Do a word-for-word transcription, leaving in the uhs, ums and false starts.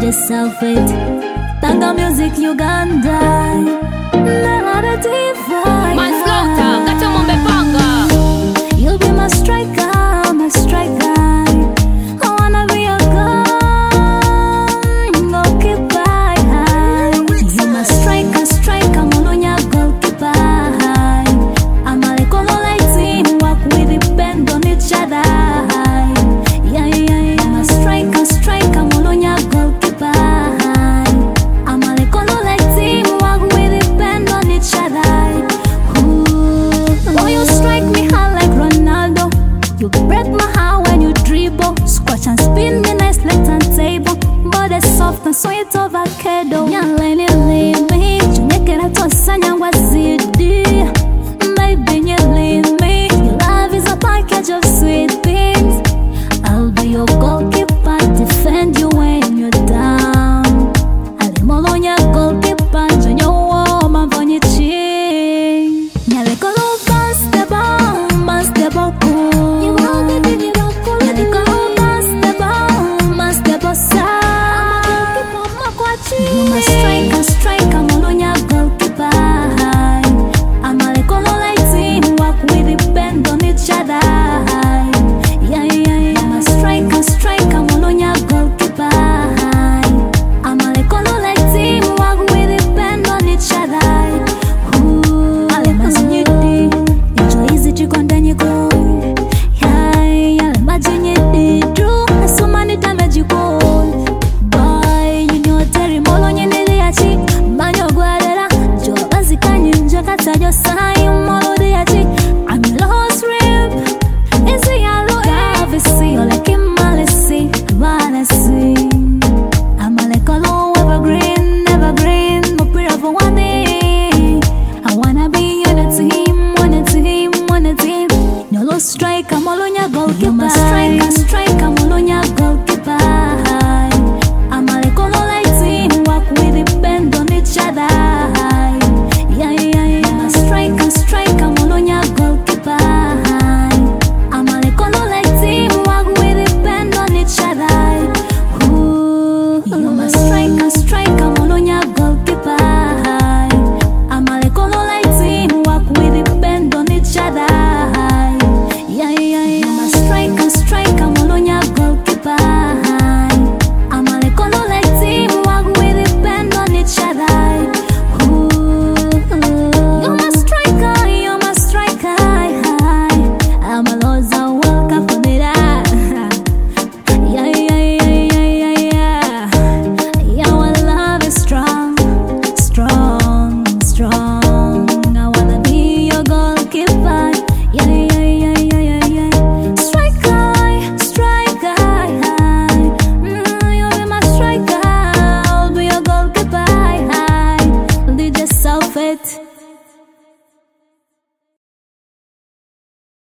the Southgate. Tanga Music Uganda. Nara divine. Manslaughter, gacha mombe panga. You'll be my striker, my striker. I wanna be a gun, goalkeeper. You're my striker, striker, molonya goalkeeper. I'm a lekolo like team, work with depend on each other. Yeah, yeah, yeah. I'm a striker, striker, molonya goalkeeper. I'm a lekolo like team, work with depend on each other. Ooh, oh, you strike me hard like Ronaldo. You break my heart when you dribble. Squash and spin me nice like turntable. Body soft and sweet avocado. Young lady